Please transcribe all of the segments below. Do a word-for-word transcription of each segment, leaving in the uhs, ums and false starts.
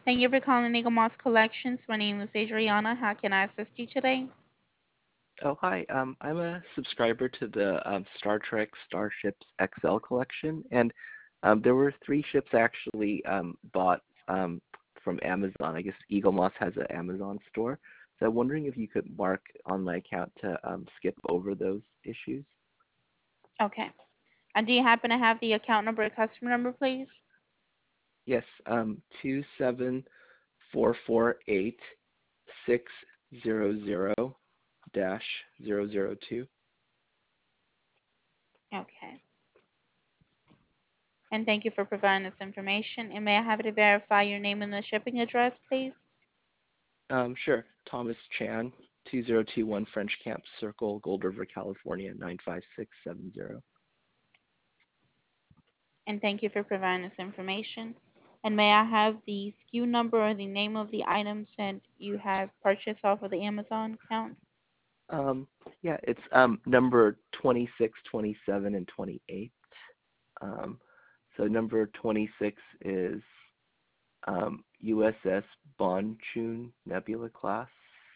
Thank you for calling Eagle Moss Collections. My name is Adriana. How can I assist you today? Oh, hi. Um, I'm a subscriber to the um, Star Trek Starships X L collection, and um, there were three ships I actually um, bought um, from Amazon. I guess Eagle Moss has an Amazon store, so I'm wondering if you could mark on my account to um, skip over those issues. Okay. And do you happen to have the account number or customer number, please? Yes, um, two seven four four eight six zero zero dash zero zero two. Okay. And thank you for providing this information. And may I have it to verify your name and the shipping address, please? Um, sure. Thomas Chan, two zero two one French Camp Circle, Gold River, California, nine five six seven zero. And thank you for providing this information. And may I have the S K U number or the name of the items that you have purchased off of the Amazon account? Um, yeah, it's um, number twenty-six, twenty-seven, and twenty-eight. Um, so number twenty-six is um, U S S Bonchun Nebula class.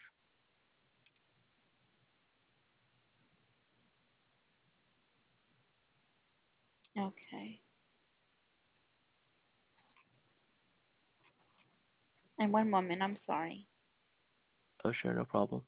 Okay. And one moment, I'm sorry. Oh, sure, no problem.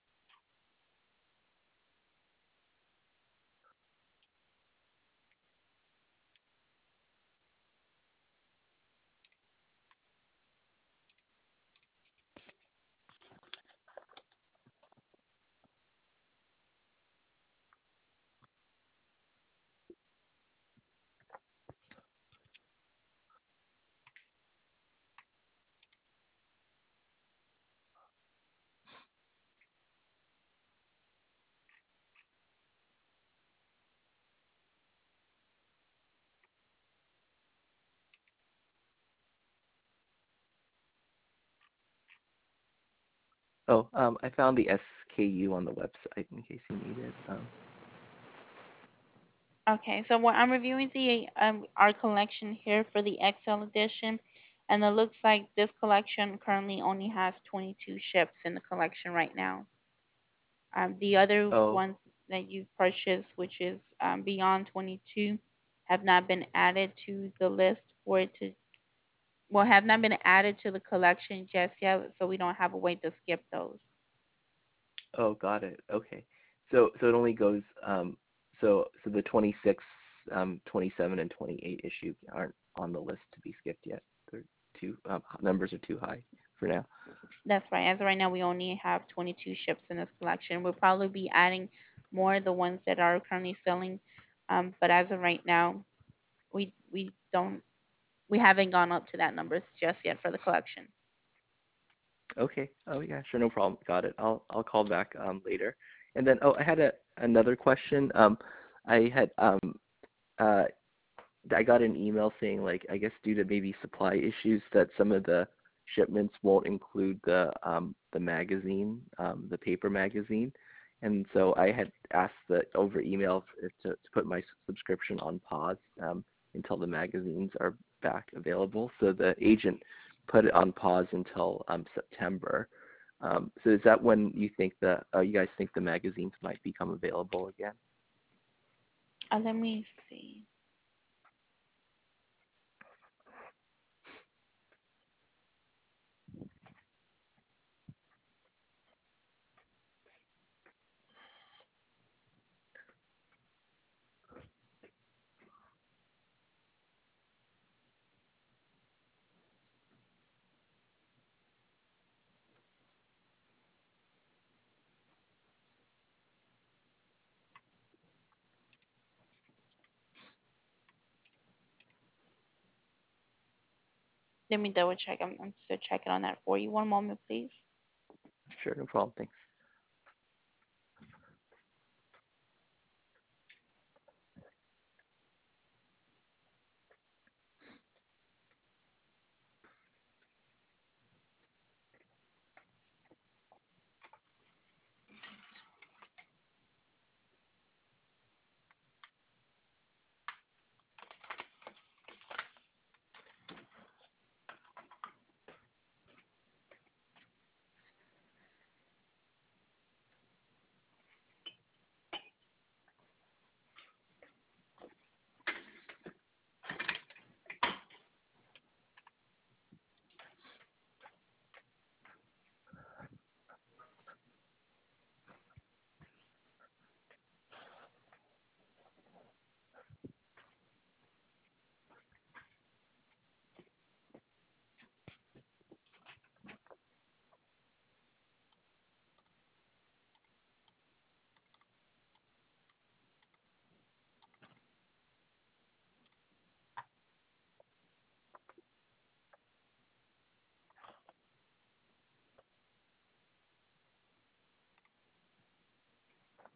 Oh, um, I found the S K U on the website in case you need it. Um, Okay, so what I'm reviewing the um, our collection here for the X L edition, and it looks like this collection currently only has twenty-two ships in the collection right now. Um, the other oh, ones that you've purchased, which is um, beyond twenty-two, have not been added to the list for it to, well, have not been added to the collection just yet, so we don't have a way to skip those. oh, got it. Okay. So, so it only goes, um, so, so the twenty-six, um, twenty-seven, and twenty-eight issue aren't on the list to be skipped yet. They're too, um, numbers are too high for now. That's right. As of right now, we only have twenty-two ships in this collection. We'll probably be adding more of the ones that are currently selling, um, but as of right now, we we don't we haven't gone up to that numbers just yet for the collection. Okay. Oh yeah, sure, no problem. Got it. I'll I'll call back um later. And then oh, I had a another question. Um, I had um uh I got an email saying like I guess due to maybe supply issues that some of the shipments won't include the um the magazine, um the paper magazine. And so I had asked the over email f- to to put my subscription on pause um until the magazines are back available. So the agent put it on pause until um September. Um, so is that when you think the uh, you guys think the magazines might become available again? Uh, let me see. Let me double check. I'm, I'm still checking on that for you. One moment, please. Sure, no problem. Thanks.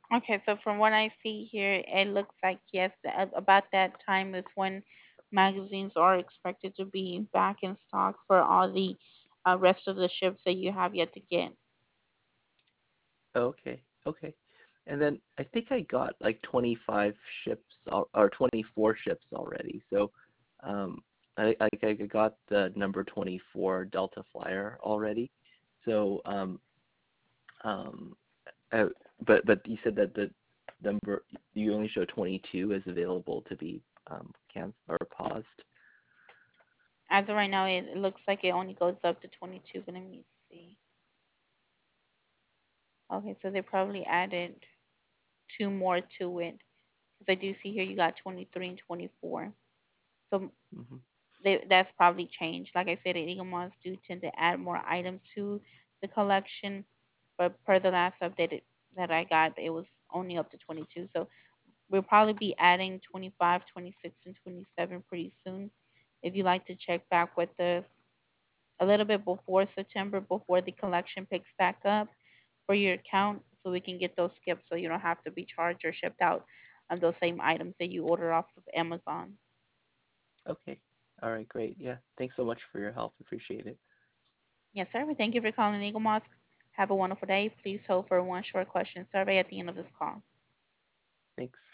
Okay, so from what I see here, it looks like yes, a- about that time is when magazines are expected to be back in stock for all the uh, rest of the ships that you have yet to get. Okay, okay. And then I think I got like twenty-five ships al- or twenty-four ships already. So um, I, I I got the number twenty-four Delta Flyer already. So um, um, uh, but but you said that the number you only show twenty-two is available to be um, canceled or paused. As of right now, it, it looks like it only goes up to twenty-two, but let me see. Okay, so they probably added two more to it because I do see here you got twenty-three and twenty-four. So Hmm. they, that's probably changed. Like I said, Eagle Moss do tend to add more items to the collection, but per the last update it- that I got, it was only up to twenty-two. So we'll probably be adding twenty-five, twenty-six, and twenty-seven pretty soon. If you like to check back with us a little bit before September, before the collection picks back up for your account, so we can get those skipped so you don't have to be charged or shipped out of those same items that you order off of Amazon. Okay. All right, great. Yeah. Thanks so much for your help. Appreciate it. Yes, sir. We thank you for calling Eagle Moss. Have a wonderful day. Please hold for one short question survey at the end of this call. Thanks.